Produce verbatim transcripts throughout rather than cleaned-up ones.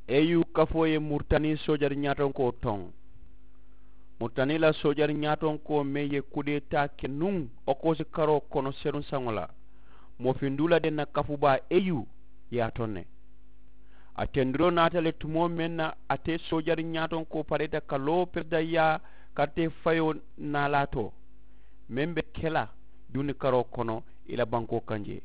eyu kafoye murtani sojar nyaton ko tong murtani la sojar nyaton ko meye kudeta kenung okosi karo kono serun sangola mo findula de na kafuba eyu ya tonne atendro natale tumo menna ate sojar nyaton ko pareta kalo perda ya karte fayo nalato membe kela duni karo kono ila banko kanje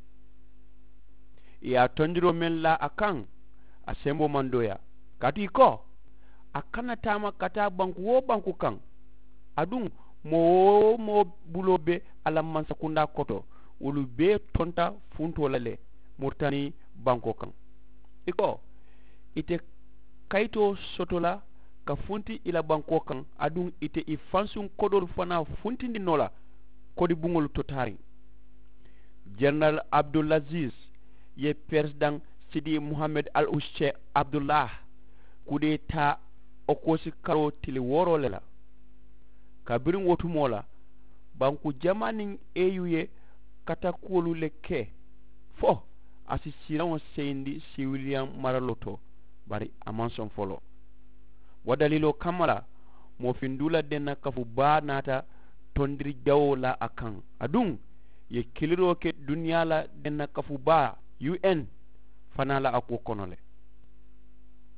ya tondiro men la akang asembo mandoya kati ko akana tama kata banku wo banku kan adun mo mo bulobe ala mansakunda koto wolu be tonta funto lale murtani banko kan iko ite kaito sotola ka funti ila banko kan adun ite i fansun kodol fana funti ndi nola kodi bungol totari General Abdulaziz ye president Sidi Muhammad Al-Ushe Abdullah kudeta okosi karo tili woro lela kabirin wotu mola banku jamanin eyuye katakulu leke fo asi sirawon seyndi si William Maraloto bari amanson folo wadalilo kamala mo findula denna kafu ba nata tondiri jawo la akan adun ye kiliro ke dunya la denna kafu ba U N fanala ako konole